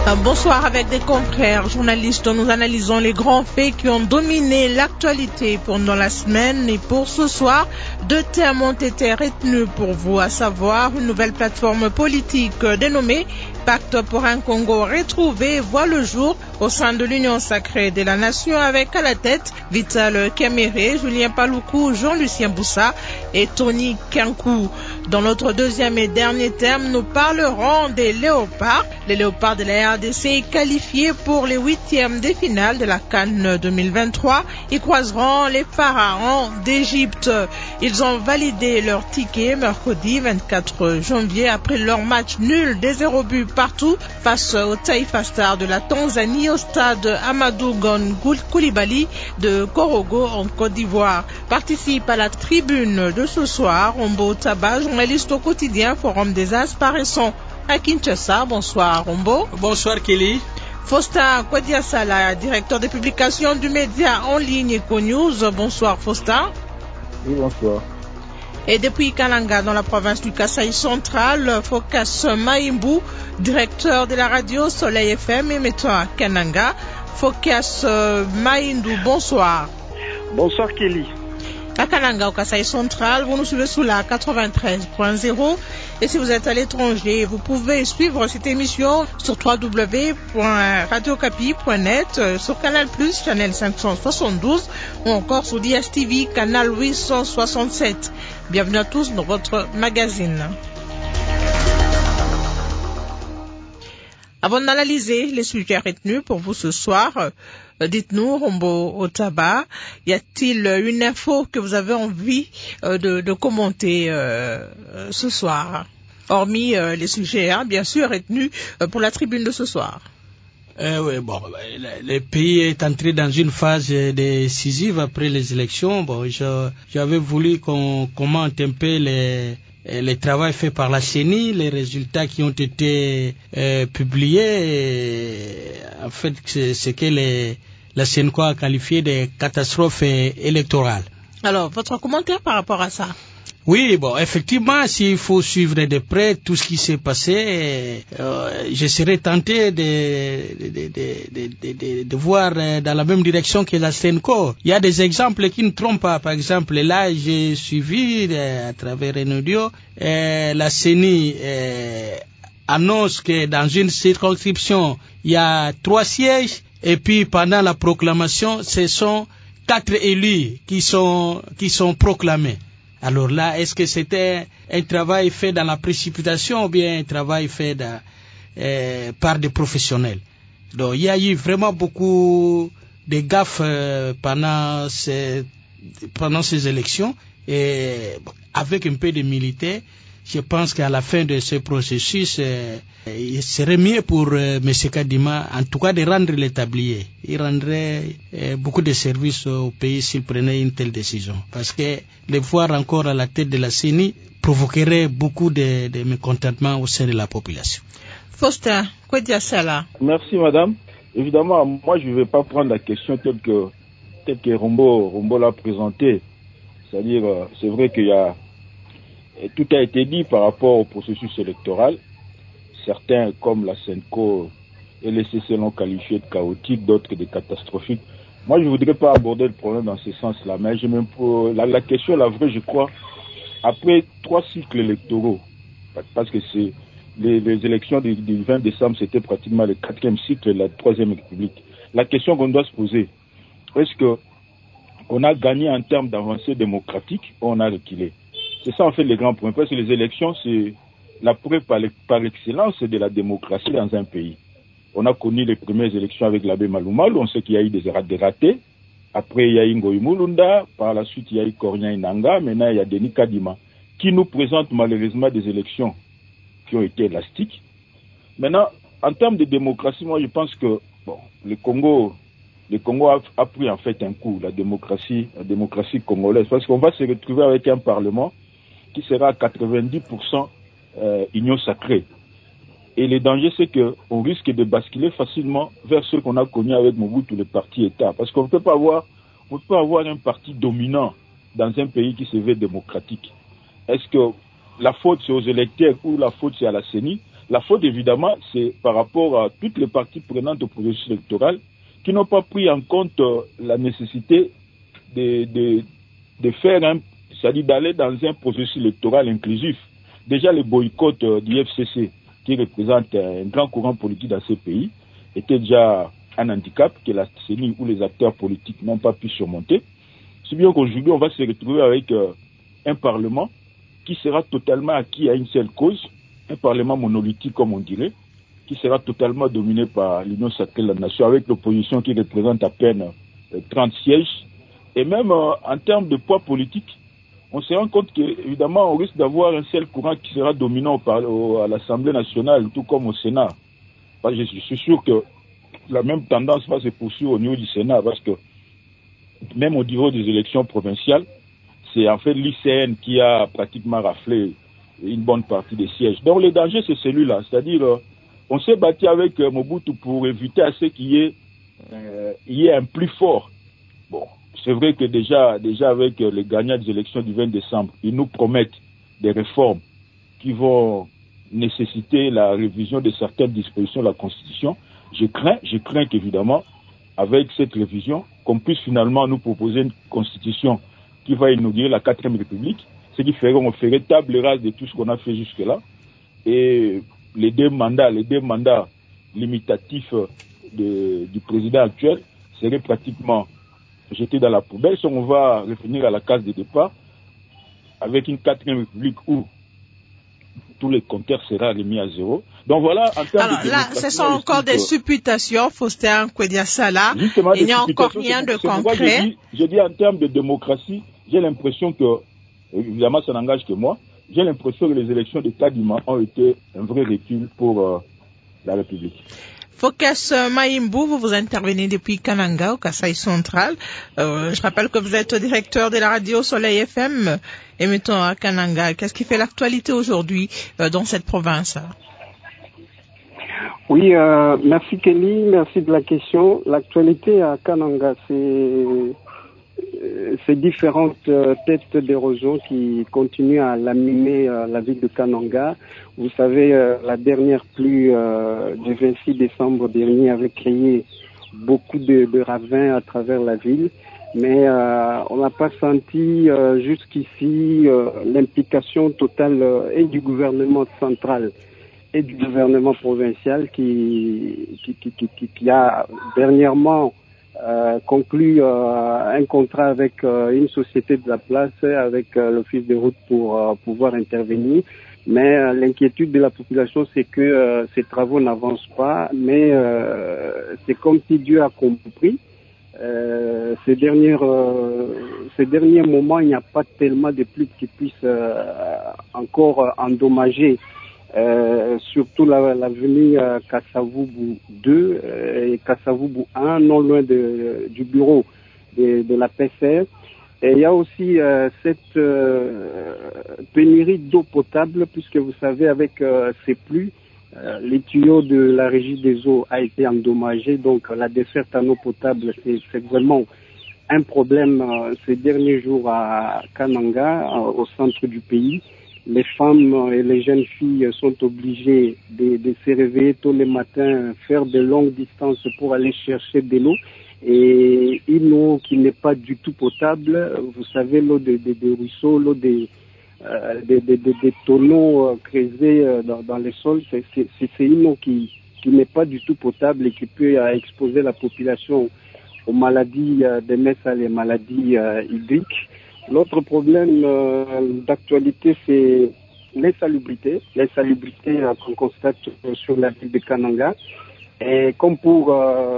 Bonsoir avec des confrères journalistes. Nous analysons les grands faits qui ont dominé l'actualité pendant la semaine et pour ce soir, deux thèmes ont été retenus pour vous, à savoir une nouvelle plateforme politique dénommée Pacte pour un Congo retrouvé voit le jour au sein de l'Union sacrée de la Nation avec à la tête Vital Kamerhe, Julien Paluku, Jean-Lucien Boussa et Tony Kankou. Dans notre deuxième et dernier thème, nous parlerons des léopards. Les léopards de la RDC qualifiés pour les huitièmes de finale de la CAN 2023. Ils croiseront les pharaons d'Égypte. Ils ont validé leur ticket mercredi 24 janvier après leur match nul des 0 buts partout face au Taifa Stars de la Tanzanie au stade Amadou Gon Coulibaly de Korogo en Côte d'Ivoire. Participe à la tribune de ce soir Rombo Taba, journaliste au quotidien Forum des As paraissant à Kinshasa. Bonsoir Rombo. Bonsoir Kelly. Faustin Kwadiasala, directeur des publications du média en ligne EcoNews. Bonsoir Faustin. Oui, bonsoir. Et depuis Kananga, dans la province du Kasaï central, Focas Maïmbou, directeur de la radio Soleil FM émettant à Kananga. Focas Maïmbou, bonsoir. Bonsoir Kelly. À Kananga, au Kasaï central, vous nous suivez sous la 93.0. Et si vous êtes à l'étranger, vous pouvez suivre cette émission sur www.radiocapi.net, sur Canal+, Channel 572, ou encore sur DSTV, Canal 867. Bienvenue à tous dans votre magazine. Avant d'analyser les sujets retenus pour vous ce soir, dites-nous, Rombo Otaba, y a-t-il une info que vous avez envie de commenter ce soir, hormis les sujets, bien sûr, retenus pour la tribune de ce soir? Oui, bon, le pays est entré dans une phase décisive après les élections. Bon, j'avais voulu qu'on commente un peu le travail fait par la CENI, les résultats qui ont été publiés. En fait, c'est ce que la CENCO a qualifié de catastrophe électorale. Alors, votre commentaire par rapport à ça? Oui, bon, effectivement, s'il faut suivre de près tout ce qui s'est passé, je serais tenté de voir dans la même direction que la CENCO. Il y a des exemples qui ne trompent pas. Par exemple, là, j'ai suivi à travers un audio, la CENI annonce que dans une circonscription, il y a 3 sièges, et puis pendant la proclamation, ce sont 4 élus qui sont proclamés. Alors là, est-ce que c'était un travail fait dans la précipitation ou bien un travail fait par des professionnels? Donc il y a eu vraiment beaucoup de gaffes pendant ces élections et avec un peu de militaire, je pense qu'à la fin de ce processus, il serait mieux pour M. Kadima, en tout cas, de rendre les tabliers. Il rendrait beaucoup de services au pays s'il prenait une telle décision. Parce que le voir encore à la tête de la CENI provoquerait beaucoup de mécontentement au sein de la population. Faustin, quoi dire ça là? Merci madame. Évidemment, moi je ne vais pas prendre la question telle que Rombo l'a présentée. C'est-à-dire, c'est vrai qu'il y a tout a été dit par rapport au processus électoral. Certains, comme la CENCO et les CC l'ont qualifié de chaotique, d'autres de catastrophique. Moi, je ne voudrais pas aborder le problème dans ce sens-là, mais la question, la vraie, je crois, après 3 cycles électoraux, parce que c'est les élections du 20 décembre, c'était pratiquement le 4e cycle de la 3e République. La question qu'on doit se poser, est-ce qu'on a gagné en termes d'avancée démocratique ou on a reculé? C'est ça en fait le grand point, parce que les élections, c'est la preuve par excellence de la démocratie dans un pays. On a connu les premières élections avec l'abbé Malumalu, on sait qu'il y a eu des ratés. Après, il y a eu Ngoï Mulunda, par la suite, il y a eu Kornia Inanga, maintenant il y a Denis Kadima, qui nous présente malheureusement des élections qui ont été élastiques. Maintenant, en termes de démocratie, moi je pense que le Congo a pris en fait un coup, la démocratie congolaise, parce qu'on va se retrouver avec un parlement qui sera à 90% union sacrée. Et le danger, c'est qu'on risque de basculer facilement vers ce qu'on a connu avec Mobutu, le parti État. Parce qu'on ne peut pas avoir un parti dominant dans un pays qui se veut démocratique. Est-ce que la faute c'est aux électeurs ou la faute c'est à la CENI? La faute, évidemment, c'est par rapport à toutes les parties prenantes au processus électoral qui n'ont pas pris en compte la nécessité de faire c'est-à-dire d'aller dans un processus électoral inclusif. Déjà, le boycott du FCC, qui représente un grand courant politique dans ces pays, était déjà un handicap que la CENI ou les acteurs politiques n'ont pas pu surmonter. Si bien qu'aujourd'hui, on va se retrouver avec un Parlement qui sera totalement acquis à une seule cause, un Parlement monolithique, comme on dirait, qui sera totalement dominé par l'Union sacrée de la nation, avec l'opposition qui représente à peine 30 sièges. Et même en termes de poids politique, on se rend compte qu'évidemment, on risque d'avoir un seul courant qui sera dominant à l'Assemblée nationale, tout comme au Sénat. Parce que je suis sûr que la même tendance va se poursuivre au niveau du Sénat, parce que même au niveau des élections provinciales, c'est en fait l'ICN qui a pratiquement raflé une bonne partie des sièges. Donc le danger, c'est celui-là. C'est-à-dire, on s'est battu avec Mobutu pour éviter à ce qu'il y ait un plus fort. Bon, c'est vrai que déjà avec les gagnants des élections du 20 décembre, ils nous promettent des réformes qui vont nécessiter la révision de certaines dispositions de la Constitution. Je crains qu'évidemment, avec cette révision, qu'on puisse finalement nous proposer une Constitution qui va inaugurer la 4e République, ce qui ferait on ferait table rase de tout ce qu'on a fait jusque-là. Et les deux mandats limitatifs du président actuel seraient pratiquement jetés dans la poubelle. Si on va revenir à la case de départ, avec une 4e République où tous les compteurs seront remis à zéro. Donc voilà, en termes alors là, ce sont encore des supputations, Faustin Kwediasala. Il n'y a encore rien de concret. Je dis en termes de démocratie, j'ai l'impression que, évidemment ça n'engage que moi, j'ai l'impression que les élections de Kadima ont été un vrai recul pour la République. Focus Maïmbou, vous intervenez depuis Kananga, au Kasaï central. Je rappelle que vous êtes directeur de la radio Soleil FM, émettant à Kananga. Qu'est-ce qui fait l'actualité aujourd'hui dans cette province? Oui, merci Kelly, merci de la question. L'actualité à Kananga, c'est différentes têtes d'érosion qui continuent à laminer la ville de Kananga. Vous savez, la dernière pluie du 26 décembre dernier avait créé beaucoup de ravins à travers la ville, mais on n'a pas senti jusqu'ici l'implication totale et du gouvernement central et du gouvernement provincial qui a dernièrement conclu un contrat avec une société de la place, avec l'office de route pour pouvoir intervenir. Mais l'inquiétude de la population, c'est que ces travaux n'avancent pas, mais c'est comme si Dieu a compris. Ces derniers moments, il n'y a pas tellement de pluies qui puissent encore endommager surtout l'avenue Kassavubu 2 et Kassavubu 1, non loin du bureau de la PCR. Et il y a aussi cette pénurie d'eau potable, puisque vous savez, avec ces pluies, les tuyaux de la régie des eaux a été endommagé, donc la desserte en eau potable, c'est vraiment un problème ces derniers jours à Kananga, au centre du pays. Les femmes et les jeunes filles sont obligées de se réveiller tôt le matin, faire de longues distances pour aller chercher de l'eau. Et une eau qui n'est pas du tout potable, vous savez, l'eau des ruisseaux, l'eau des tonneaux creusés dans les sols, c'est une eau qui n'est pas du tout potable et qui peut exposer la population aux maladies des MESA, les maladies hydriques. L'autre problème d'actualité, c'est l'insalubrité. L'insalubrité qu'on constate sur la ville de Kananga. Et comme pour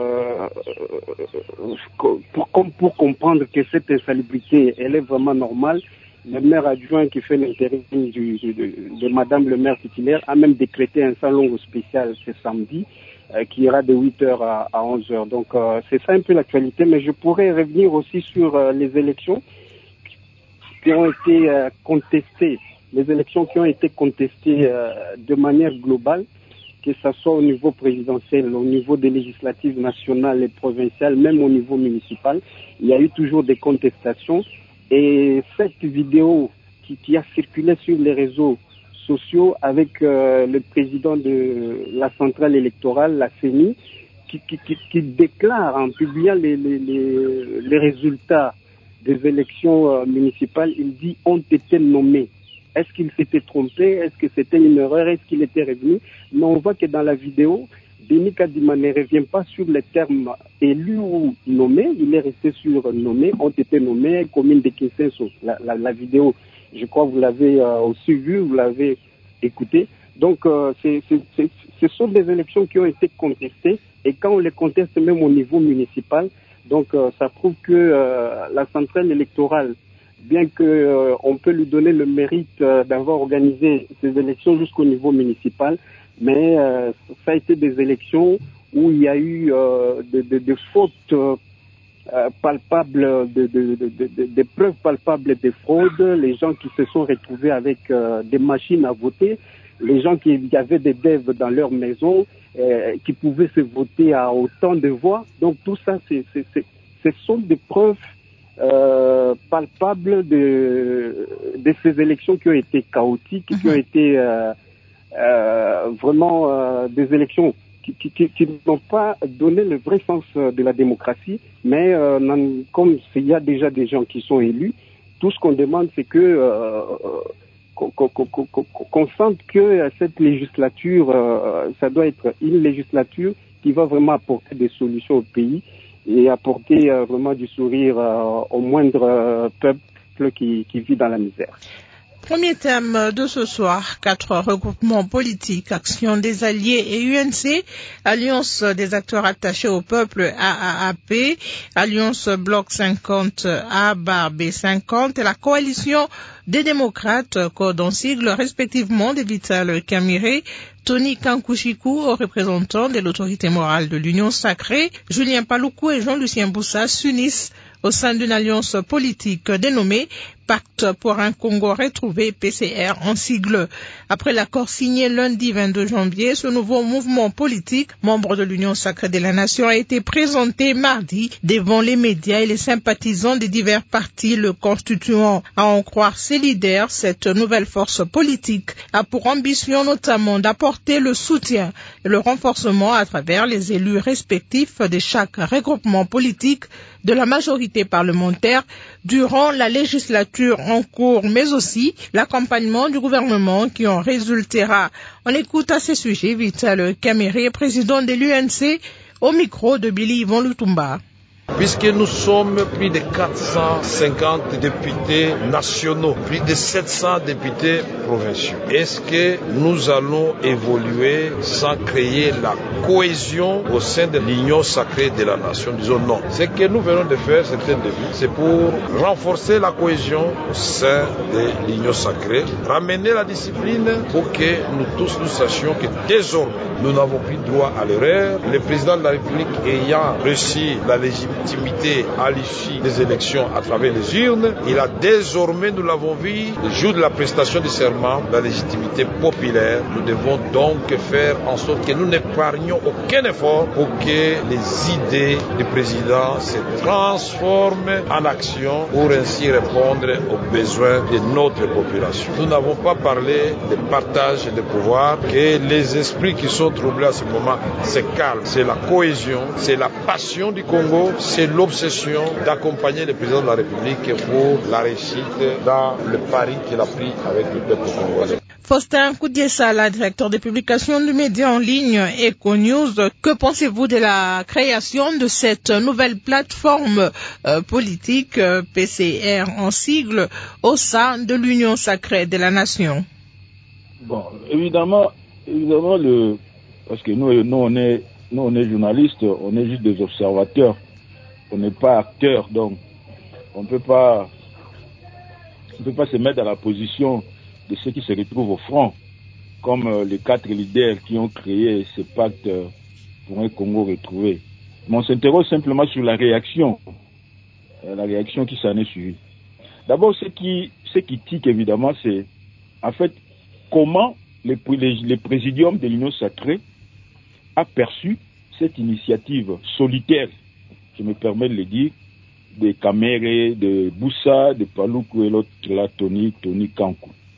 comprendre que cette insalubrité, elle est vraiment normale, le maire adjoint qui fait l'intérim de Madame le maire titulaire a même décrété un salon spécial ce samedi qui ira de 8h à 11h. Donc c'est ça un peu l'actualité, mais je pourrais revenir aussi sur les élections qui ont été contestées, les élections qui ont été contestées de manière globale, que ce soit au niveau présidentiel, au niveau des législatives nationales et provinciales, même au niveau municipal. Il y a eu toujours des contestations. Et cette vidéo qui a circulé sur les réseaux sociaux avec le président de la centrale électorale, la CENI, qui déclare en publiant les résultats des élections municipales, il dit « ont été nommés ». Est-ce qu'il s'était trompé? Est-ce que c'était une erreur? Est-ce qu'il était revenu? Mais on voit que dans la vidéo, Denis Kadima ne revient pas sur les termes élus ou nommés. Il est resté sur nommés, ont été nommés, commune de Kinsenso. La vidéo, je crois que vous l'avez aussi vue, vous l'avez écoutée. Donc, ce sont des élections qui ont été contestées. Et quand on les conteste même au niveau municipal, donc ça prouve que la centrale électorale, bien qu'on peut lui donner le mérite d'avoir organisé ces élections jusqu'au niveau municipal, mais ça a été des élections où il y a eu des fautes palpables, des preuves palpables de fraude, les gens qui se sont retrouvés avec des machines à voter, les gens qui avaient des devs dans leur maison, qui pouvaient se voter à autant de voix. Donc tout ça, ce sont des preuves palpables de ces élections qui ont été chaotiques, qui ont été vraiment des élections qui n'ont pas donné le vrai sens de la démocratie, mais comme il y a déjà des gens qui sont élus, tout ce qu'on demande, c'est qu'on sente que cette législature, ça doit être une législature qui va vraiment apporter des solutions au pays et apporter vraiment du sourire au moindre peuple qui vit dans la misère. Premier thème de ce soir, 4 regroupements politiques, Action des Alliés et UNC, Alliance des acteurs attachés au peuple AAAP, Alliance Bloc 50 A/B50 et la coalition des démocrates, code en sigle respectivement de Vital Kamerhe, Tony Kankushiku, représentant de l'autorité morale de l'Union sacrée, Julien Paloukou et Jean-Lucien Boussa s'unissent au sein d'une alliance politique dénommée Pacte pour un Congo retrouvé, PCR en sigle. Après l'accord signé lundi 22 janvier, ce nouveau mouvement politique, membre de l'Union sacrée de la nation, a été présenté mardi devant les médias et les sympathisants des divers partis le constituant. À en croire ses leaders, cette nouvelle force politique a pour ambition notamment d'apporter le soutien et le renforcement à travers les élus respectifs de chaque regroupement politique de la majorité parlementaire durant la législature en cours, mais aussi l'accompagnement du gouvernement qui en résultera. On écoute à ce sujet Vital Kamerhe, président de l'UNC, au micro de Billy Yvon Lutumba. Puisque nous sommes plus de 450 députés nationaux, plus de 700 députés provinciaux, est-ce que nous allons évoluer sans créer la cohésion au sein de l'union sacrée de la nation? Disons non. Ce que nous venons de faire, c'est un début, c'est pour renforcer la cohésion au sein de l'union sacrée, ramener la discipline pour que nous tous nous sachions que désormais, nous n'avons plus droit à l'erreur. Le président de la République ayant reçu la légitimité à l'issue des élections à travers les urnes, il a désormais, nous l'avons vu, le jour de la prestation du serment, la légitimité populaire. Nous devons donc faire en sorte que nous n'épargnions aucun effort pour que les idées du président se transforment en action pour ainsi répondre aux besoins de notre population. Nous n'avons pas parlé de partage de pouvoir, que les esprits qui sont troublés à ce moment se calment. C'est la cohésion, c'est la passion du Congo, c'est l'obsession d'accompagner le président de la République pour la réussite dans le pari qu'il a pris avec le peuple congolais. Faustin Koudiessala, directeur des publications du média en ligne EcoNews, que pensez-vous de la création de cette nouvelle plateforme politique PCR en sigle au sein de l'Union sacrée de la nation? Bon, évidemment, parce que nous on est journalistes, on est juste des observateurs. On n'est pas acteur, donc on ne peut pas se mettre dans la position de ceux qui se retrouvent au front, comme les 4 leaders qui ont créé ce pacte pour un Congo retrouvé. Mais on s'interroge simplement sur la réaction qui s'en est suivie. D'abord, ce qui tique évidemment, c'est en fait comment le présidium de l'Union sacrée a perçu cette initiative solitaire, je me permets de le dire, de Kamerhe, de Boussa, de Paloukou et l'autre là, Tony Kankou.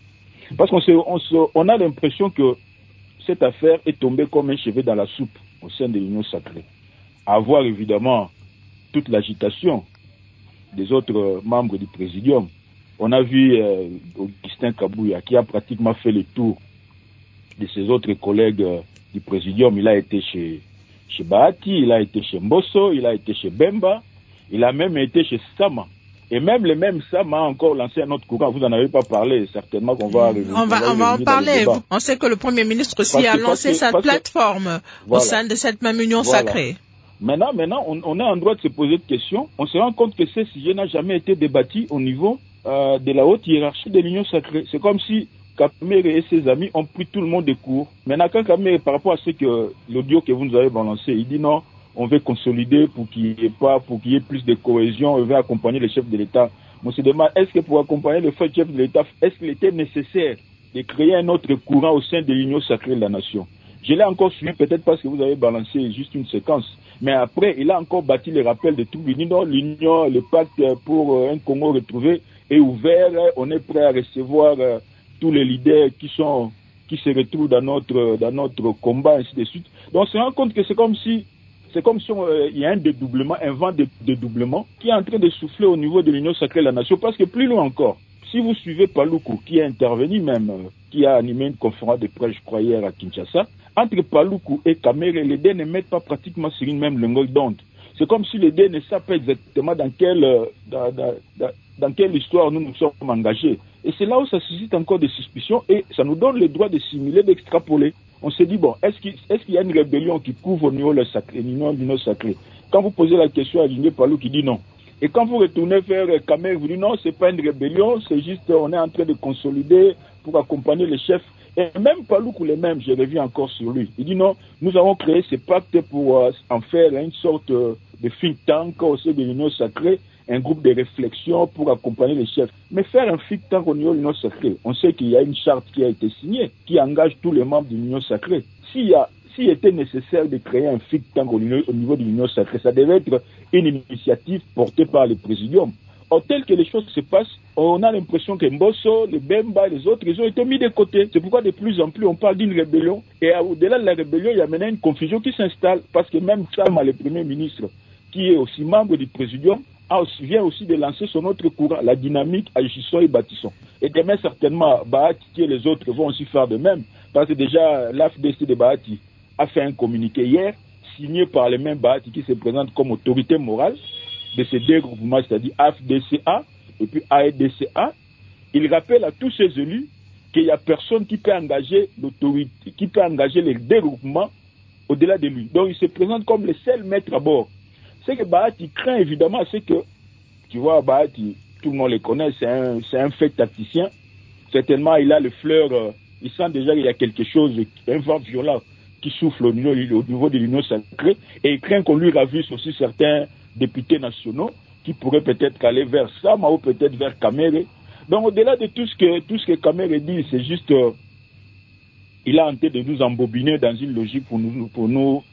Parce qu'on a l'impression que cette affaire est tombée comme un cheveu dans la soupe au sein de l'Union sacrée. À voir évidemment toute l'agitation des autres membres du Présidium. On a vu Augustin Kabouya qui a pratiquement fait le tour de ses autres collègues du Présidium. Il a été chez Bahati, il a été chez Mbosso, il a été chez Bemba, il a même été chez Sama. Et même le même Sama a encore lancé un autre courant. Vous n'en avez pas parlé, certainement qu'on va... On va en parler. On sait que le Premier ministre aussi a lancé sa plateforme au sein de cette même union sacrée. Maintenant, on est en droit de se poser des questions. On se rend compte que ce sujet n'a jamais été débattu au niveau de la haute hiérarchie de l'union sacrée. C'est comme si Kamere et ses amis ont pris tout le monde de court. Maintenant, quand Kamere, par rapport à ce que l'audio que vous nous avez balancé, il dit non, on veut consolider pour qu'il y ait plus de cohésion, on veut accompagner le chef de l'État. On se demande, est-ce que pour accompagner le chef de l'État, est-ce qu'il était nécessaire de créer un autre courant au sein de l'union sacrée de la nation? Je l'ai encore suivi, peut-être parce que vous avez balancé juste une séquence. Mais après, il a encore bâti les rappels de tout l'union, le pacte pour un Congo retrouvé est ouvert. On est prêt à recevoir tous les leaders qui se retrouvent dans notre combat, ainsi de suite. Donc, on se rend compte que c'est comme si il y a un dédoublement, un vent de dédoublement qui est en train de souffler au niveau de l'Union sacrée de la nation. Parce que plus loin encore, si vous suivez Paluku, qui est intervenu même, qui a animé une conférence de presse, je crois, hier à Kinshasa, entre Paluku et Kamere, les deux ne mettent pas pratiquement sur une même longueur d'onde. C'est comme si les deux ne savent pas exactement dans quelle histoire nous sommes engagés. Et c'est là où ça suscite encore des suspicions et ça nous donne le droit de simuler, d'extrapoler. On se dit, bon, est-ce qu'il y a une rébellion qui couvre au niveau l'union sacrée? Quand vous posez la question à Digne Palou qui dit non. Et quand vous retournez vers Kamere, vous dites non, c'est pas une rébellion, c'est juste on est en train de consolider pour accompagner les chefs. Et même Paloukou les mêmes, je reviens encore sur lui. Il dit non, nous avons créé ce pacte pour en faire une sorte de think tank au sein de l'Union sacrée, un groupe de réflexion pour accompagner les chefs. Mais faire un think tank au niveau de l'Union sacrée, on sait qu'il y a une charte qui a été signée, qui engage tous les membres de l'Union sacrée. S'il était nécessaire de créer un think tank au niveau de l'Union sacrée, ça devait être une initiative portée par le Présidium. Or, tel que les choses se passent, on a l'impression que Mbosso, les Bemba, les autres, ils ont été mis de côté. C'est pourquoi de plus en plus on parle d'une rébellion. Et au-delà de la rébellion, il y a maintenant une confusion qui s'installe. Parce que même Sama, le Premier ministre, qui est aussi membre du Présidium, vient aussi de lancer son autre courant, la dynamique agissons et bâtissons. Et demain, certainement, Bahati et les autres vont aussi faire de même. Parce que déjà, l'AFDC de Bahati a fait un communiqué hier, signé par les mêmes Bahati qui se présentent comme autorité morale de ces deux groupements, c'est-à-dire AFDCA et puis AEDCA. Il rappelle à tous ces élus qu'il n'y a personne qui peut engager l'autorité, qui peut engager les deux groupements au-delà de lui. Donc il se présente comme le seul maître à bord. Ce que Bahati craint évidemment, c'est que, tu vois, Bahati, tout le monde le connaît, c'est un fait tacticien. Certainement, il a le fleur, il sent déjà qu'il y a quelque chose, un vent violent qui souffle au niveau de l'Union sacrée, et il craint qu'on lui ravisse aussi certains députés nationaux qui pourraient peut-être aller vers Sama ou peut-être vers Kamere. Donc au-delà de tout ce que Kamere dit, c'est juste il a tenté de nous embobiner dans une logique pour nous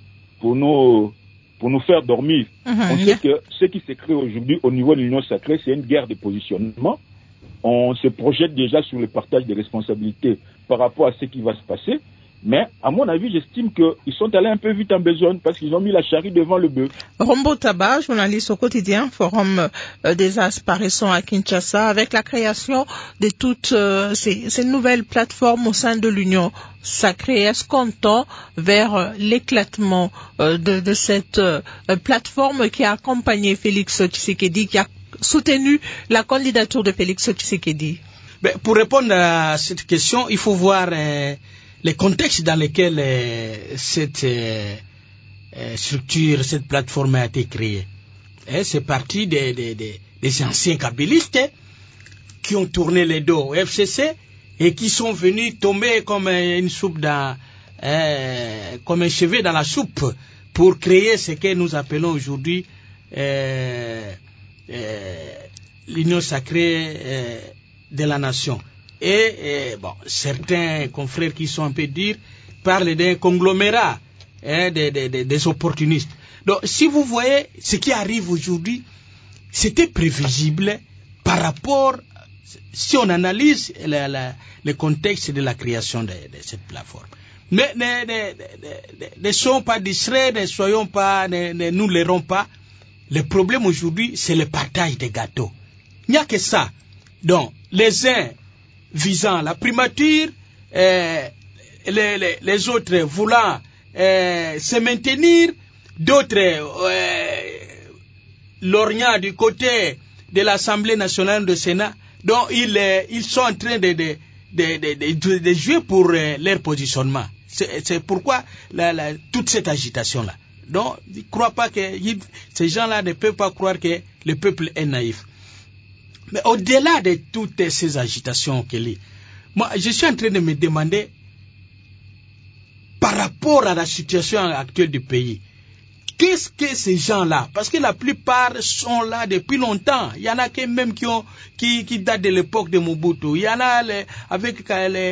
faire dormir. On sait que ce qui se crée aujourd'hui au niveau de l'Union sacrée, c'est une guerre de positionnement. On se projette déjà sur le partage des responsabilités par rapport à ce qui va se passer. Mais, à mon avis, j'estime qu'ils sont allés un peu vite en besogne parce qu'ils ont mis la charrue devant le bœuf. Rombo Taba, journaliste au quotidien, Forum des Asparaissants à Kinshasa, avec la création de toutes ces nouvelles plateformes au sein de l'Union sacrée. Est-ce qu'on tend vers l'éclatement de cette plateforme qui a accompagné Félix Tshisekedi, qui a soutenu la candidature de Félix Tshisekedi? Pour répondre à cette question, il faut voir les contextes dans lesquels cette structure, cette plateforme a été créée. C'est parti des anciens kabylistes qui ont tourné les dos au FCC et qui sont venus tomber comme une soupe comme un cheveu dans la soupe pour créer ce que nous appelons aujourd'hui l'union sacrée de la nation. Et certains confrères qui sont un peu durs parlent d'un conglomérat des opportunistes. Donc, si vous voyez ce qui arrive aujourd'hui, c'était prévisible par rapport Si on analyse le contexte de la création de cette plateforme. Mais ne soyons pas distraits, ne nous leurrons pas. Le problème aujourd'hui, c'est le partage des gâteaux. Il n'y a que ça. Donc, les uns visant la primature, les autres voulant se maintenir, d'autres lorgnant du côté de l'Assemblée nationale du Sénat. Donc, ils sont en train de jouer pour leur positionnement. C'est pourquoi toute cette agitation-là. Donc, je ne crois pas que ces gens-là ne peuvent pas croire que le peuple est naïf. Mais au-delà de toutes ces agitations, Kelly, moi, je suis en train de me demander, par rapport à la situation actuelle du pays, qu'est-ce que ces gens-là, parce que la plupart sont là depuis longtemps, il y en a qui même qui datent de l'époque de Mobutu, il y en a avec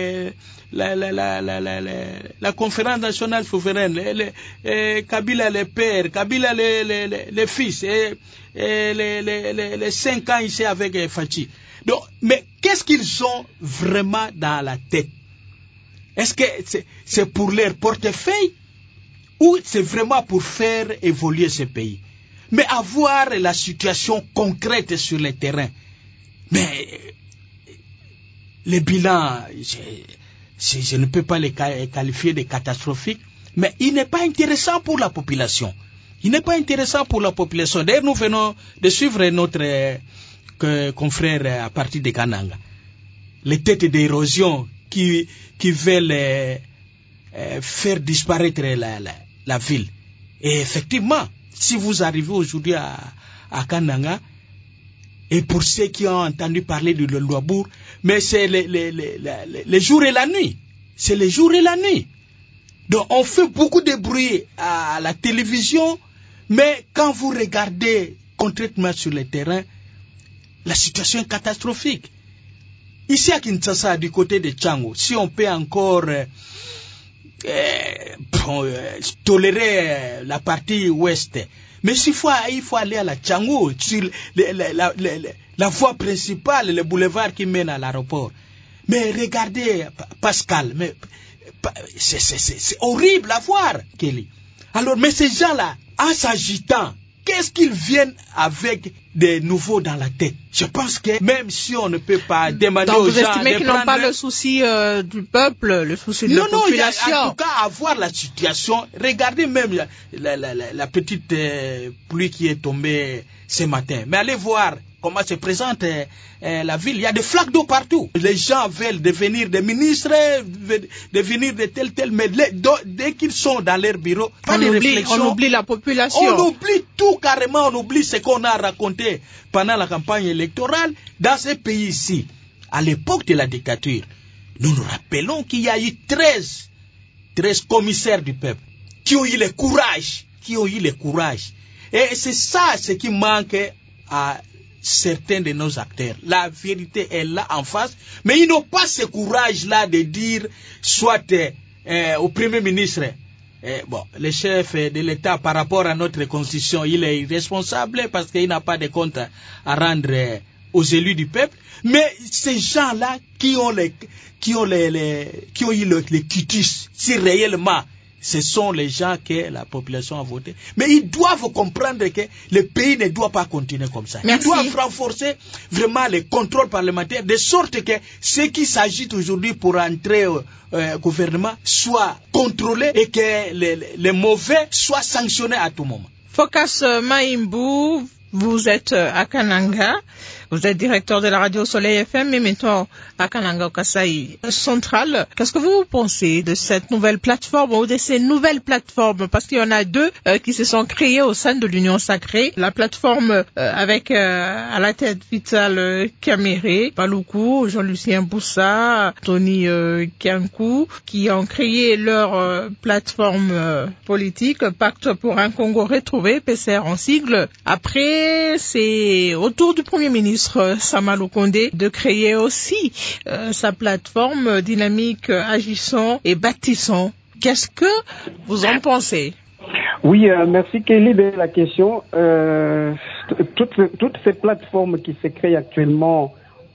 la conférence nationale souveraine, Kabila les pères, Kabila les fils, et les 5 ans ici avec Fachi. Donc, mais qu'est-ce qu'ils ont vraiment dans la tête? Est-ce que c'est pour leur portefeuille ou c'est vraiment pour faire évoluer ce pays? Mais avoir la situation concrète sur le terrain, mais les bilans, je ne peux pas les qualifier de catastrophiques, mais il n'est pas intéressant pour la population. Il n'est pas intéressant pour la population. D'ailleurs, nous venons de suivre notre confrère à partir de Kananga. Les têtes d'érosion qui veulent faire disparaître la ville. Et effectivement, si vous arrivez aujourd'hui à Kananga, et pour ceux qui ont entendu parler de Louabourg, mais c'est les jours et la nuit. C'est les jours et la nuit. Donc on fait beaucoup de bruit à la télévision, mais quand vous regardez concrètement sur le terrain, la situation est catastrophique. Ici à Kinshasa, du côté de Tchango, si on peut encore tolérer la partie ouest, mais il faut aller à la Tchango, sur la voie principale, le boulevard qui mène à l'aéroport. Mais regardez, Pascal, mais c'est horrible à voir, Kelly. Alors, mais ces gens-là, en s'agitant, qu'est-ce qu'ils viennent avec de nouveau dans la tête? Je pense que même si on ne peut pas demander aux gens... vous estimez qu'ils n'ont pas le souci du peuple, le souci de la population? Non, en tout cas, avoir la situation... Regardez même la petite pluie qui est tombée ce matin. Mais allez voir comment se présente la ville. Il y a des flaques d'eau partout. Les gens veulent devenir des ministres, devenir de tel, mais dès qu'ils sont dans leur bureau, pas de réflexion. On oublie la population. On oublie tout carrément, on oublie ce qu'on a raconté pendant la campagne électorale dans ce pays ici. À l'époque de la dictature, nous nous rappelons qu'il y a eu 13 commissaires du peuple qui ont eu le courage, Et c'est ça ce qui manque à certains de nos acteurs. La vérité est là en face, mais ils n'ont pas ce courage-là de dire, soit au Premier ministre, le chef de l'État par rapport à notre constitution, il est irresponsable parce qu'il n'a pas de compte à rendre aux élus du peuple. Mais ces gens-là qui ont eu le quitus, si réellement ce sont les gens que la population a voté. Mais ils doivent comprendre que le pays ne doit pas continuer comme ça. Merci. Ils doivent renforcer vraiment les contrôles parlementaires de sorte que ceux qui s'agitent aujourd'hui pour entrer au gouvernement soient contrôlés et que les mauvais soient sanctionnés à tout moment. Phocas Mahimbou, vous êtes à Kananga. Vous êtes directeur de la radio Soleil FM et maintenant à Kananga, au Kasai central. Qu'est-ce que vous pensez de cette nouvelle plateforme ou de ces nouvelles plateformes? Parce qu'il y en a deux qui se sont créées au sein de l'Union Sacrée. La plateforme avec à la tête Vital Kamere, Paloukou, Jean-Lucien Boussa, Tony Kiankou, qui ont créé leur plateforme politique, Pacte pour un Congo retrouvé, PCR en sigle. Après, c'est au tour du Premier ministre Sama Lukonde de créer aussi sa plateforme dynamique, agissant et bâtissant. Qu'est-ce que vous en pensez? Oui, merci Kelly de la question. Toutes ces plateformes qui se créent actuellement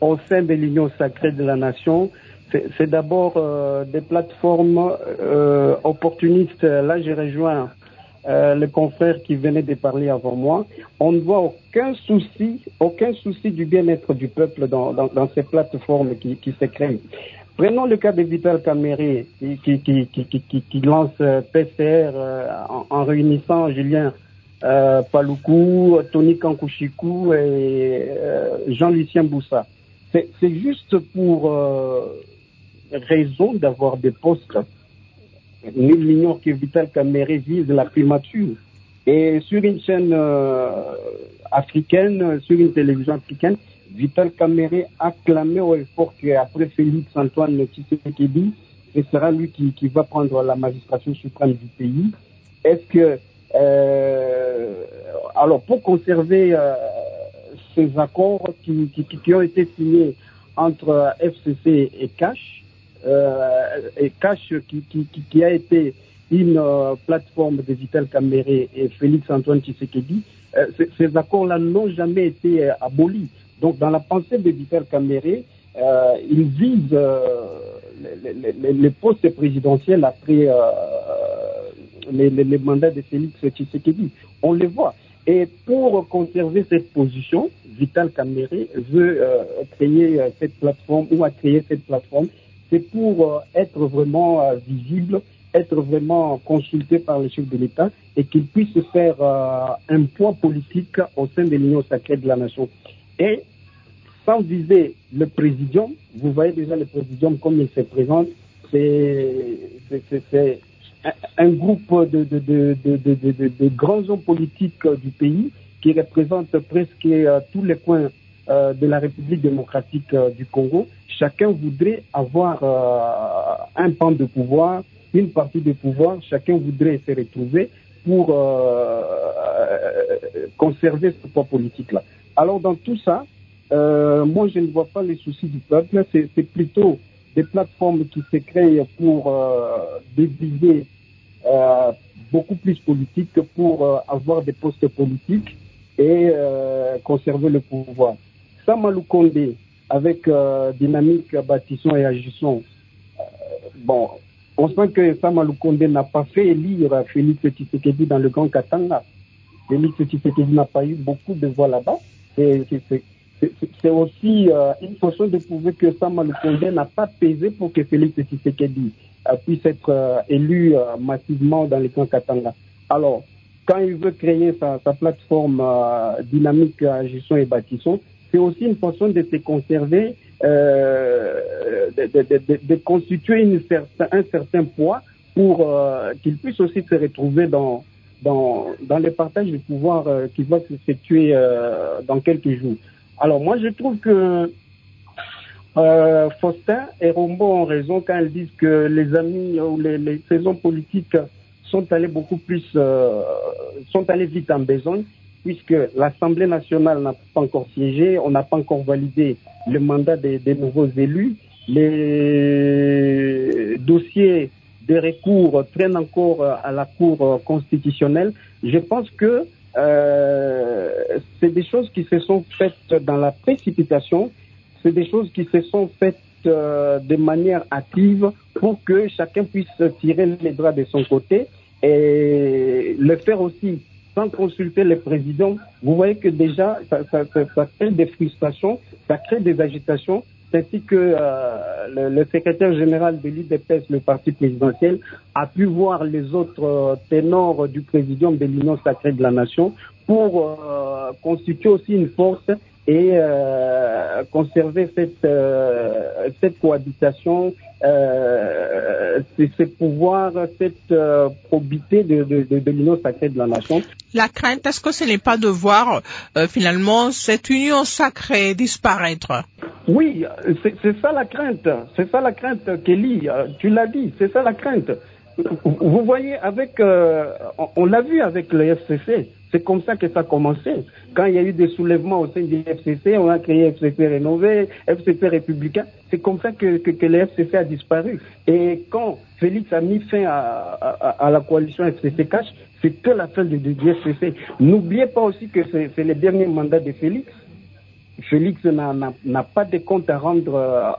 au sein de l'Union sacrée de la nation, c'est d'abord des plateformes opportunistes. Là, je rejoins le confrère qui venait de parler avant moi. On ne voit aucun souci du bien-être du peuple dans ces plateformes qui se créent. Prenons le cas de Vital Kamerhe qui lance PCR en réunissant Julien Paluku, Tony Kankushiku et Jean-Lucien Boussa. C'est juste pour raison d'avoir des postes. Nul n'ignore que Vital Kamerhe vise la primature. Et sur une chaîne africaine, sur une télévision africaine, Vital Kamerhe a clamé au effort qu'après Félix Antoine Tshisekedi, ce sera lui qui va prendre la magistrature suprême du pays. Est-ce que alors pour conserver ces accords qui ont été signés entre FCC et Cash, qui a été une plateforme de Vital Kamerhe et Félix Antoine Tshisekedi, ces accords-là n'ont jamais été abolis. Donc dans la pensée de Vital Kamerhe, il vise les postes présidentiels après les mandats de Félix Tshisekedi. On les voit. Et pour conserver cette position, Vital Kamerhe veut créer cette plateforme ou a créé cette plateforme. C'est pour être vraiment visible, être vraiment consulté par le chef de l'État et qu'il puisse faire un poids politique au sein de l'Union sacrée de la nation. Et sans viser le présidium, vous voyez déjà le présidium comme il se présente, c'est un groupe de grands hommes politiques du pays qui représentent presque tous les coins de la République démocratique du Congo. Chacun voudrait avoir un pan de pouvoir, une partie de pouvoir, chacun voudrait se retrouver pour conserver ce poids politique-là. Alors dans tout ça, moi je ne vois pas les soucis du peuple, c'est plutôt des plateformes qui se créent pour diviser beaucoup plus politique, pour avoir des postes politiques et conserver le pouvoir. Sama Lukonde, avec Dynamique, Bâtissons et Agissons, bon, on sent que Sama Lukonde n'a pas fait élire Félix Tshisekedi dans le Grand Katanga. Félix Tshisekedi n'a pas eu beaucoup de voix là-bas. C'est aussi une façon de prouver que Sama Lukonde n'a pas pesé pour que Félix Tshisekedi puisse être élu massivement dans le Grand Katanga. Alors, quand il veut créer sa plateforme Dynamique, Agissons et Bâtissons, c'est aussi une façon de se conserver, de constituer un certain poids pour qu'il puisse aussi se retrouver dans le partage du pouvoir qui va s'effectuer dans quelques jours. Alors moi je trouve que Faustin et Rombo ont raison quand ils disent que les amis ou les saisons politiques sont allés vite en besogne, puisque l'Assemblée nationale n'a pas encore siégé, on n'a pas encore validé le mandat des nouveaux élus, les dossiers de recours traînent encore à la Cour constitutionnelle. Je pense que c'est des choses qui se sont faites dans la précipitation, c'est des choses qui se sont faites de manière active pour que chacun puisse tirer les draps de son côté et le faire aussi sans consulter le président. Vous voyez que déjà, ça crée des frustrations, ça crée des agitations, ainsi que le secrétaire général de l'UDPS, le parti présidentiel, a pu voir les autres ténors du présidium de l'Union sacrée de la nation pour constituer aussi une force et conserver cette cohabitation, ce pouvoir, cette probité de l'Union sacrée de la nation. La crainte, est-ce que ce n'est pas de voir finalement cette union sacrée disparaître? Oui, c'est ça la crainte. C'est ça la crainte, Kelly. Tu l'as dit, c'est ça la crainte. Vous voyez, on l'a vu avec le FCC. C'est comme ça que ça a commencé. Quand il y a eu des soulèvements au sein du FCC, on a créé FCC rénové, FCC républicain. C'est comme ça que le FCC a disparu. Et quand Félix a mis fin à la coalition FCC-Cash, c'est que la fin du FCC. N'oubliez pas aussi que c'est le dernier mandat de Félix. Félix n'a pas de compte à rendre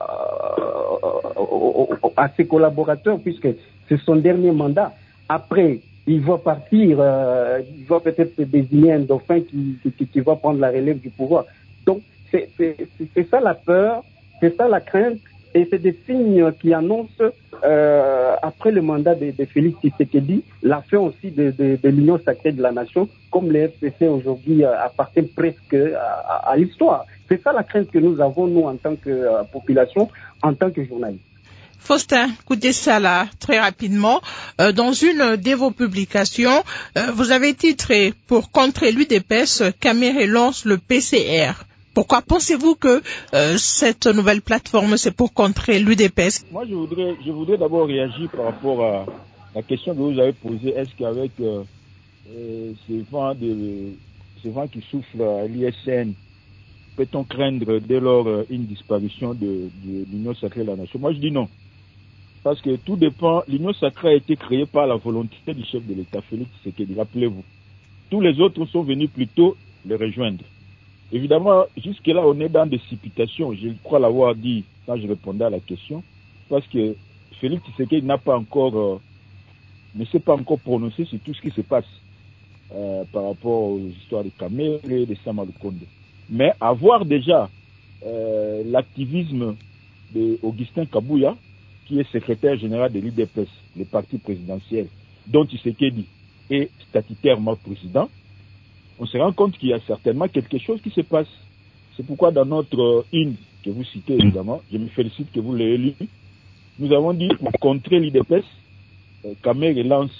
à ses collaborateurs puisque c'est son dernier mandat. Après, il va partir, il va peut-être désigner un dauphin qui va prendre la relève du pouvoir. Donc, c'est ça la peur, c'est ça la crainte, et c'est des signes qui annoncent, après le mandat de Félix Tshisekedi, la fin aussi de l'Union sacrée de la nation, comme le FCC aujourd'hui appartient presque à l'histoire. C'est ça la crainte que nous avons, nous, en tant que population, en tant que journalistes. Faustin Koudessala, très rapidement, dans une de vos publications, vous avez titré « Pour contrer l'UDPS, Kamere lance le PCR ». Pourquoi pensez-vous que cette nouvelle plateforme, c'est pour contrer l'UDPS? Moi, je voudrais d'abord réagir par rapport à la question que vous avez posée. Est-ce qu'avec ces vents qui soufflent à l'ISN, peut-on craindre dès lors une disparition de l'Union sacrée de la nation? Moi, je dis non. Parce que tout dépend. L'Union sacrée a été créée par la volonté du chef de l'État, Félix Tshisekedi, rappelez-vous. Tous les autres sont venus plutôt le rejoindre. Évidemment, jusque-là, on est dans des supputations. Je crois l'avoir dit quand je répondais à la question. Parce que Félix Tshisekedi ne s'est pas encore prononcé sur tout ce qui se passe par rapport aux histoires de Kamere et de Sama Lukonde. Mais avoir déjà l'activisme d'Augustin Kabouya, qui est secrétaire général de l'UDPS, le parti présidentiel, dont Tshisekedi est statutairement président, on se rend compte qu'il y a certainement quelque chose qui se passe. C'est pourquoi dans notre hymne que vous citez évidemment, je me félicite que vous l'ayez lu, nous avons dit pour contrer l'UDPS, Kamere lance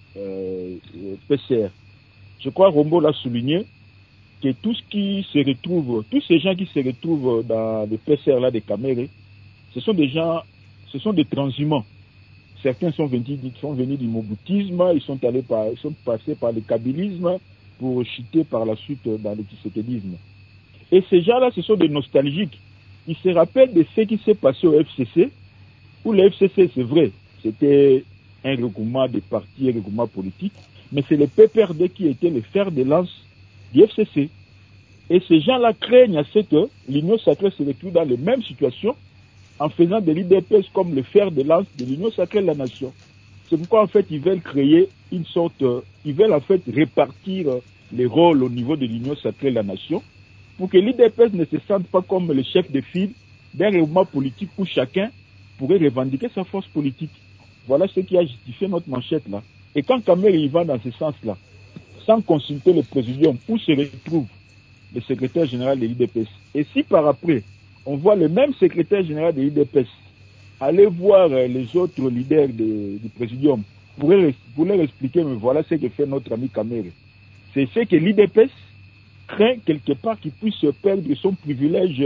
PCR. Je crois Rombo l'a souligné que tous ces gens qui se retrouvent dans le PCR là de Kamere, ce sont des transhumants. Certains sont venus du moboutisme, ils sont passés par le kabylisme pour chuter par la suite dans le tshisekedisme. Et ces gens-là, ce sont des nostalgiques. Ils se rappellent de ce qui s'est passé au FCC, où le FCC, c'est vrai, c'était un regroupement de partis, un regroupement politique, mais c'est le PPRD qui était le fer de lance du FCC. Et ces gens-là craignent à ce que l'Union sacrée se retrouve dans les mêmes situations en faisant de l'UDPS comme le fer de lance de l'Union sacrée de la nation. C'est pourquoi en fait ils veulent créer ils veulent en fait répartir les rôles au niveau de l'Union sacrée de la nation pour que l'UDPS ne se sente pas comme le chef de file d'un regroupement politique où chacun pourrait revendiquer sa force politique. Voilà ce qui a justifié notre manchette là. Et quand Kamere y va dans ce sens-là, sans consulter le présidium où se retrouve le secrétaire général de l'UDPS, et si par après on voit le même secrétaire général de l'UDPS aller voir les autres leaders du présidium pour leur expliquer, mais voilà ce que fait notre ami Kamere. C'est ce que l'UDPS craint quelque part qu'il puisse perdre son privilège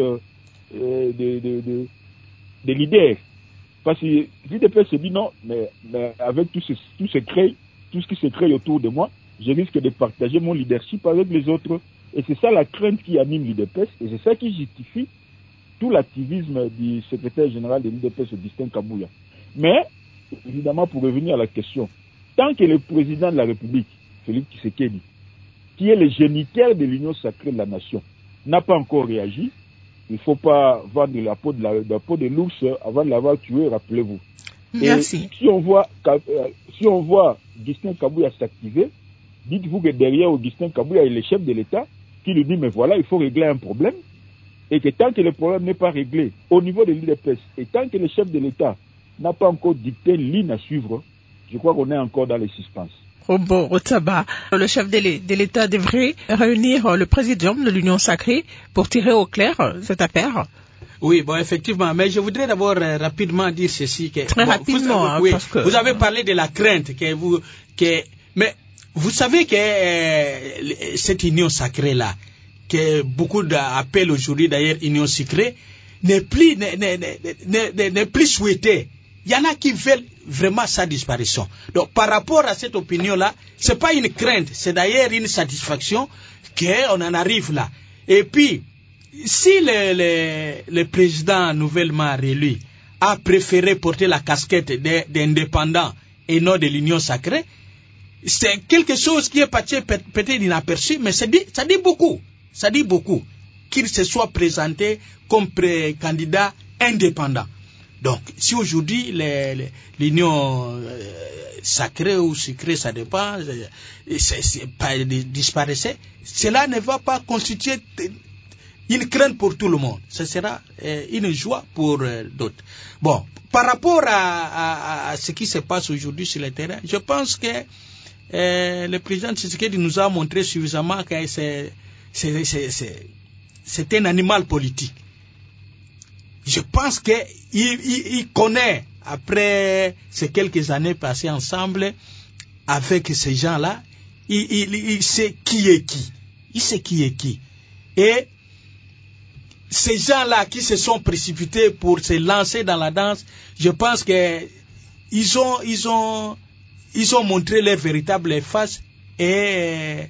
de leader. Parce que l'UDPS se dit non, mais avec tout ce qui se crée autour de moi, je risque de partager mon leadership avec les autres. Et c'est ça la crainte qui anime l'UDPS, et c'est ça qui justifie tout l'activisme du secrétaire général de l'UDPS, Augustin Kabouya. Mais, évidemment, pour revenir à la question, tant que le président de la République, Félix Tshisekedi, qui est le géniteur de l'Union sacrée de la nation, n'a pas encore réagi, il ne faut pas vendre la peau de l'ours avant de l'avoir tué, rappelez-vous. Merci. Et si on voit Augustin Kabouya s'activer, dites-vous que derrière Augustin Kabouya, il est le chef de l'État qui lui dit, mais voilà, il faut régler un problème. Et que tant que le problème n'est pas réglé au niveau de l'UDPS, et tant que le chef de l'État n'a pas encore dicté une ligne à suivre, je crois qu'on est encore dans les suspens. Rombo Otaba, le chef de l'État devrait réunir le présidium de l'Union sacrée pour tirer au clair cette affaire. Oui, bon, effectivement, mais je voudrais d'abord rapidement dire ceci. Très rapidement, parce que... Vous avez parlé de la crainte mais vous savez que cette union sacrée-là, que beaucoup appellent aujourd'hui d'ailleurs union sacrée, n'est plus souhaitée. Il y en a qui veulent vraiment sa disparition. Donc, par rapport à cette opinion-là, c'est pas une crainte, c'est d'ailleurs une satisfaction qu'on en arrive là. Et puis, si le président nouvellement réélu a préféré porter la casquette d'indépendant et non de l'union sacrée, c'est quelque chose qui est passé peut-être inaperçu, mais ça dit beaucoup. Ça dit beaucoup. qu'il se soit présenté comme candidat indépendant. Donc, si aujourd'hui l'union sacrée ou sucrée, ça dépend, disparaissait, cela ne va pas constituer une crainte pour tout le monde. Ce sera une joie pour d'autres. Bon, par rapport à ce qui se passe aujourd'hui sur le terrain, je pense que le président Tshisekedi nous a montré suffisamment que c'est un animal politique. Je pense qu'il connaît, après ces quelques années passées ensemble avec ces gens-là, il sait qui est qui. Il sait qui est qui. Et ces gens-là qui se sont précipités pour se lancer dans la danse, je pense que ils ont montré leur véritable face et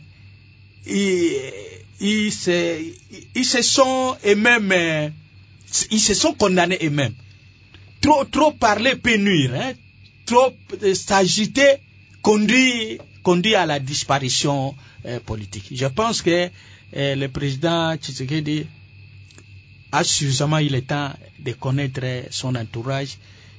ils se sont eux-mêmes, ils se sont condamnés eux-mêmes. Trop parler peut nuire, hein? Trop s'agiter conduit à la disparition politique. Je pense que le président Tshisekedi a suffisamment eu le temps de connaître son entourage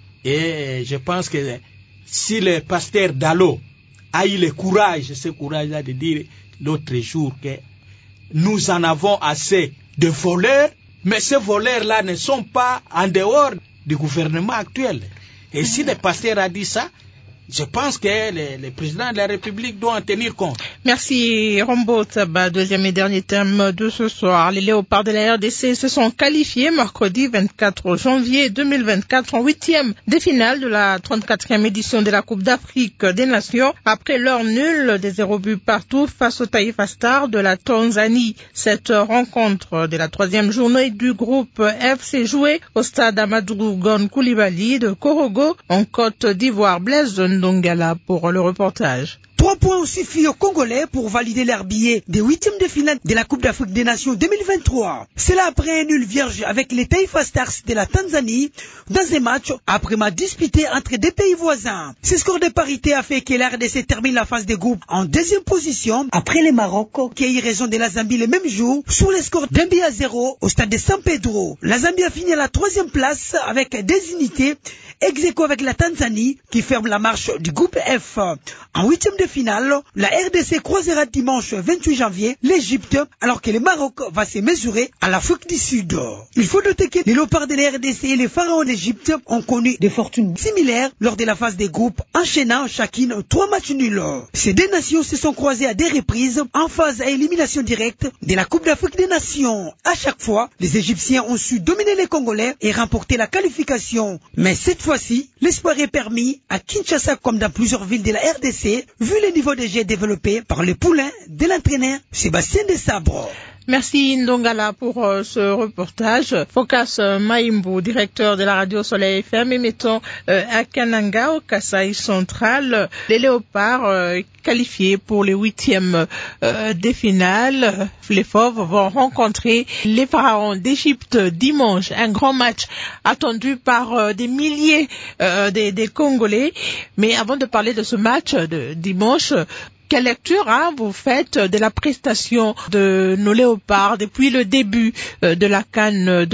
et je pense que si le pasteur Dalo a eu ce courage-là de dire l'autre jour que nous en avons assez de voleurs, mais ces voleurs-là ne sont pas en dehors du gouvernement actuel. Et si le pasteur a dit ça, je pense que le président de la République doit en tenir compte. Merci Rombo Taba. Deuxième et dernier thème de ce soir. Les léopards de la RDC se sont qualifiés mercredi 24 janvier 2024 en 8e des finales de la 34e édition de la Coupe d'Afrique des Nations après leur nul des 0 buts partout face au Taifa Stars de la Tanzanie. Cette rencontre de la 3e journée du groupe F s'est jouée au stade Amadou Gon Coulibaly de Korogo en Côte d'Ivoire. Blaise Ndongala pour le reportage. 3 points ont suffi aux Congolais pour valider leur billet des 8e de finale de la Coupe d'Afrique des Nations 2023. C'est là après un nul vierge avec les Taifa Stars de la Tanzanie dans un match après match disputé entre des pays voisins. Ce score de parité a fait que la RDC termine la phase des groupes en 2e position après le Maroc qui a eu raison de la Zambie le même jour sur le score d'1 but à 0 au stade de San Pedro. La Zambie a fini à la 3e place avec 2 unités ex-aequo avec la Tanzanie qui ferme la marche du groupe F. En 8e de finale, la RDC croisera dimanche 28 janvier l'Égypte alors que le Maroc va se mesurer à l'Afrique du Sud. Il faut noter que les léopards de la RDC et les pharaons d'Égypte ont connu des fortunes similaires lors de la phase des groupes, enchaînant chacune 3 matchs nuls. Ces deux nations se sont croisées à 2 reprises en phase à élimination directe de la Coupe d'Afrique des Nations. À chaque fois, les Égyptiens ont su dominer les Congolais et remporter la qualification. Mais cette fois-ci, l'espoir est permis à Kinshasa comme dans plusieurs villes de la RDC, vu le niveau de jeu développé par les poulains de l'entraîneur Sébastien Desabre. Merci Ndongala pour ce reportage. Focas Maïmbou, directeur de la radio Soleil FM, émettant à Kananga, au Kasaï central, les léopards qualifiés pour les 8e des finales. Les Fauves vont rencontrer les pharaons d'Égypte dimanche. Un grand match attendu par des milliers des Congolais. Mais avant de parler de ce match de dimanche, quelle lecture vous faites de la prestation de nos léopards depuis le début de la CAN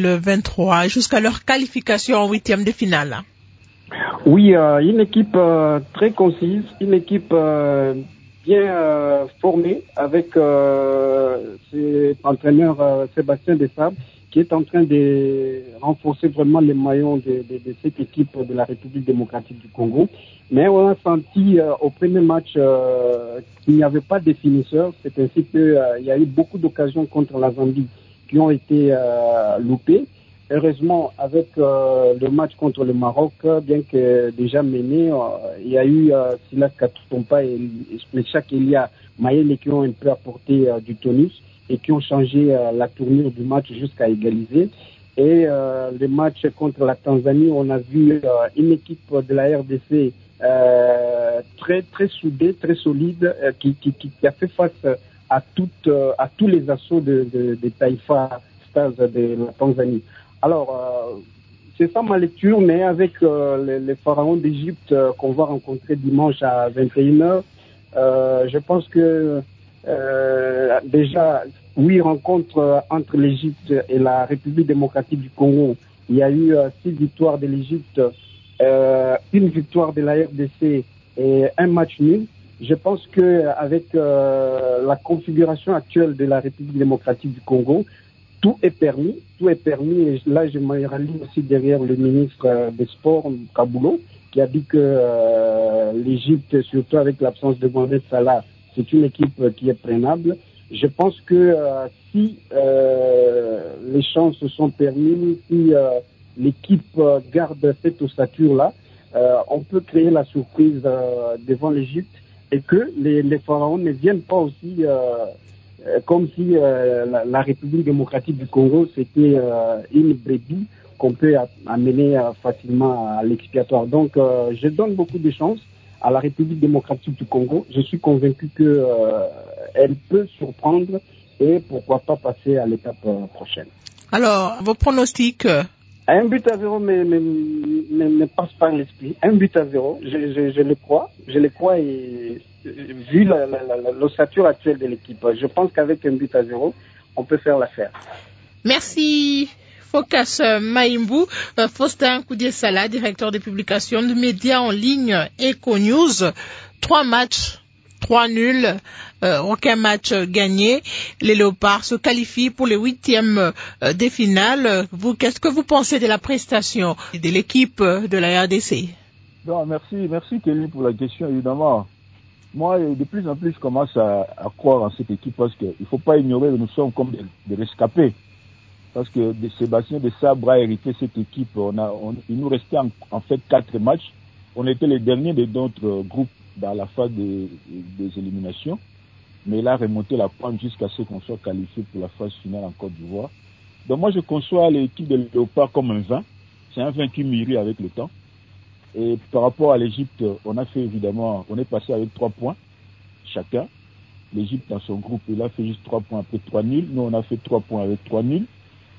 2023 jusqu'à leur qualification en 8e de finale? Oui, une équipe très concise, une équipe bien formée avec cet entraîneur Sébastien Desabre qui est en train de renforcer vraiment les maillons de cette équipe de la République démocratique du Congo. Mais on a senti au premier match qu'il n'y avait pas de finisseur. C'est ainsi qu'il y a eu beaucoup d'occasions contre la Zambie qui ont été loupées. Heureusement, avec le match contre le Maroc, bien que déjà mené, il y a eu Silas Katumpa et Splechak Elia Mayele qui ont un peu apporté du tonus et qui ont changé la tournure du match jusqu'à égaliser. Et le match contre la Tanzanie, on a vu une équipe de la RDC très soudée, très solide, qui a fait face à tous les assauts de Taifa Stars de la Tanzanie. Alors, c'est ça ma lecture, mais avec les pharaons d'Égypte qu'on va rencontrer dimanche à 21h, je pense que déjà 8 rencontres entre l'Égypte et la République démocratique du Congo. Il y a eu 6 victoires de l'Égypte, 1 victoire de la RDC et 1 match nul. Je pense que avec la configuration actuelle de la République démocratique du Congo, tout est permis. Et là, je me rallie aussi derrière le ministre des Sports, Kaboulou, qui a dit que l'Égypte, surtout avec l'absence de Mohamed Salah, c'est une équipe qui est prenable. Je pense que si les chances sont permises, si l'équipe garde cette ossature-là, on peut créer la surprise devant l'Égypte et que les pharaons ne viennent pas aussi comme si la République démocratique du Congo, c'était une brebis qu'on peut amener facilement à l'expiatoire. Donc, je donne beaucoup de chance à la République démocratique du Congo. Je suis convaincu qu'elle peut surprendre et pourquoi pas passer à l'étape prochaine. Alors, vos pronostics? 1-0 me passe par l'esprit. 1-0, je le crois et vu l'ossature actuelle de l'équipe, je pense qu'avec 1-0, on peut faire l'affaire. Merci. Focus Maïmbou, Faustin Koudié-Sala, directeur des publications de médias en ligne Eco-News. 3 matchs, 3 nuls, aucun match gagné. Les Léopards se qualifient pour les 8e des finales. Vous, qu'est-ce que vous pensez de la prestation de l'équipe de la RDC? Non, merci Kelly pour la question, évidemment. Moi, de plus en plus, je commence à croire en cette équipe parce qu'il ne faut pas ignorer que nous sommes comme des rescapés. Parce que Sébastien de Sabre a hérité cette équipe. Il nous restait en fait 4 matchs. On était les derniers de notre groupe dans la phase des éliminations. Mais il a remonté la pente jusqu'à ce qu'on soit qualifié pour la phase finale en Côte d'Ivoire. Donc moi, je conçois l'équipe de Léopard comme un vin. C'est un vin qui mûrit avec le temps. Et par rapport à l'Égypte, on est passé avec 3 points chacun. L'Égypte dans son groupe, il a fait juste 3 points après 3 nuls. Nous, on a fait 3 points avec 3 nuls.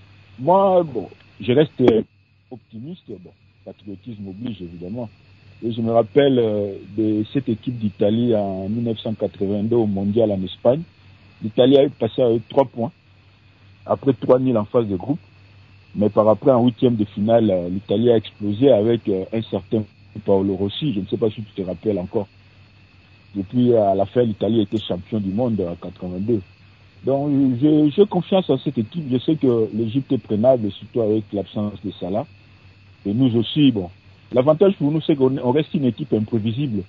Moi, je reste optimiste. Patriotisme oblige, évidemment. Et je me rappelle de cette équipe d'Italie en 1982 au Mondial en Espagne. L'Italie a eu passé avec 3 points, après 3 nuls en phase de groupe. Mais par après, en 8e de finale, l'Italie a explosé avec un certain Paolo Rossi. Je ne sais pas si tu te rappelles encore. Depuis, à la fin, l'Italie était champion du monde en 82. Donc, j'ai confiance en cette équipe. Je sais que l'Égypte est prenable, surtout avec l'absence de Salah. Et nous aussi, l'avantage pour nous, c'est qu'on reste une équipe imprévisible.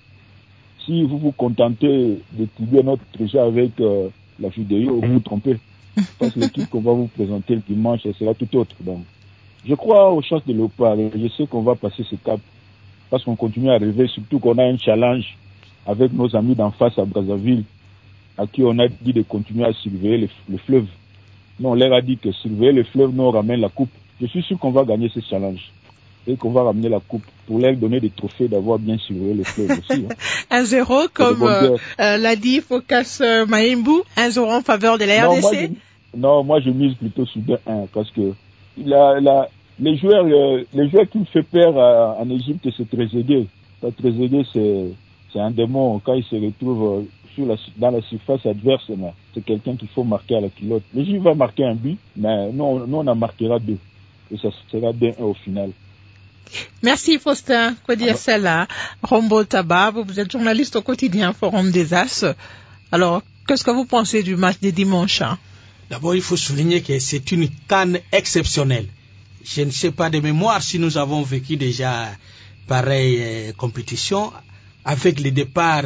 Si vous vous contentez d'étudier notre jeu avec la vidéo, vous vous trompez. Parce que l'équipe qu'on va vous présenter le dimanche, elle sera tout autre. Donc, je crois aux chances de Léopard. Je sais qu'on va passer ce cap. Parce qu'on continue à rêver, surtout qu'on a un challenge avec nos amis d'en face à Brazzaville, à qui on a dit de continuer à surveiller le fleuve. Nous, on leur a dit que surveiller le fleuve, nous, on ramène la coupe. Je suis sûr qu'on va gagner ce challenge. Et qu'on va ramener la coupe pour leur donner des trophées d'avoir bien surveillé le fleuve aussi. 1-0, comme l'a dit Focus Maïmbou. 1-0 en faveur de la RDC. Moi, je mise plutôt sur 2-1 parce que les joueurs qui me fait peur en Égypte, c'est Trezeguet. Trezeguet, c'est un démon. Quand il se retrouve dans la surface adverse, c'est quelqu'un qu'il faut marquer à la culotte. L'Égypte va marquer un but, mais nous on en marquera 2. Et ça sera 2-1 au final. Merci Faustin Koudié-Sala. Rombo Taba, vous êtes journaliste au quotidien Forum des As. Alors, qu'est-ce que vous pensez du match de dimanche? D'abord, il faut souligner que c'est une CAN exceptionnelle. Je ne sais pas de mémoire si nous avons vécu déjà pareille compétition avec le départ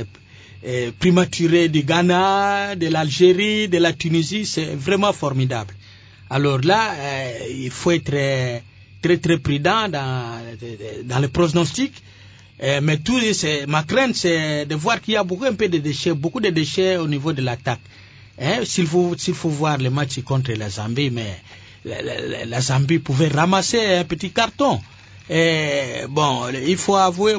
prématuré du Ghana, de l'Algérie, de la Tunisie. C'est vraiment formidable. Alors là, il faut être très très prudent dans le pronostic. Mais ma crainte, c'est de voir qu'il y a beaucoup de déchets au niveau de l'attaque. S'il faut voir le match contre la Zambie, mais la Zambie pouvait ramasser un petit carton. Il faut avouer,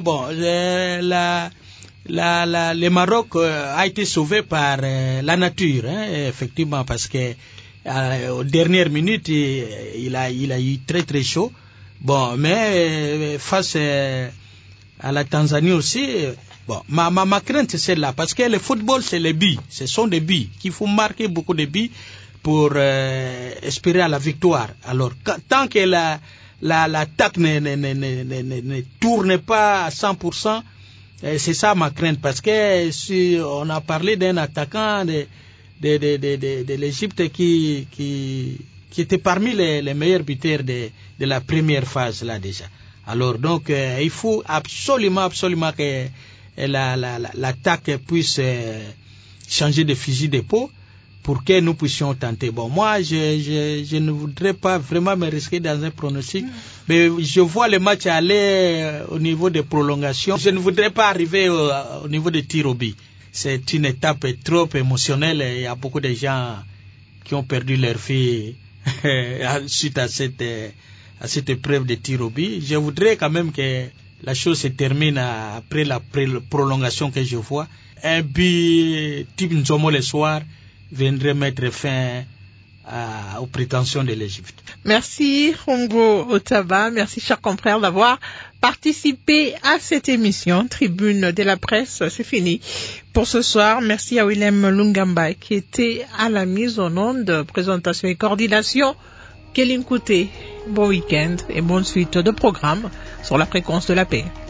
le Maroc a été sauvé par la nature, effectivement, parce que aux dernières minutes, il a eu très très chaud. Mais face à la Tanzanie aussi, Bon, ma crainte c'est celle-là, parce que le football c'est les buts, ce sont des buts, qu'il faut marquer beaucoup de buts pour espérer à la victoire. Alors tant que l'attaque ne tourne pas à 100%, c'est ça ma crainte, parce que si on a parlé d'un attaquant de l'Égypte qui était parmi les meilleurs buteurs de la première phase là déjà. Alors donc il faut absolument que l'attaque puisse changer de fusil d'épaule pour que nous puissions tenter. Bon, moi je ne voudrais pas vraiment me risquer dans un pronostic, mais je vois le match aller au niveau des prolongations. Je ne voudrais pas arriver au niveau des tirs au but. C'est une étape trop émotionnelle. Il y a beaucoup de gens qui ont perdu leur vie suite à cette épreuve de tir au but. Je voudrais quand même que la chose se termine après la prolongation que je vois. Un but type Nzomo le soir viendrait mettre fin aux prétentions de l'Égypte. Merci Rongo Otaba, merci chers confrères d'avoir participé à cette émission Tribune de la presse. C'est fini pour ce soir. Merci à Willem Lungamba qui était à la mise en onde, présentation et coordination. Kéline Kouté, bon week-end et bonne suite de programmes sur la fréquence de la paix.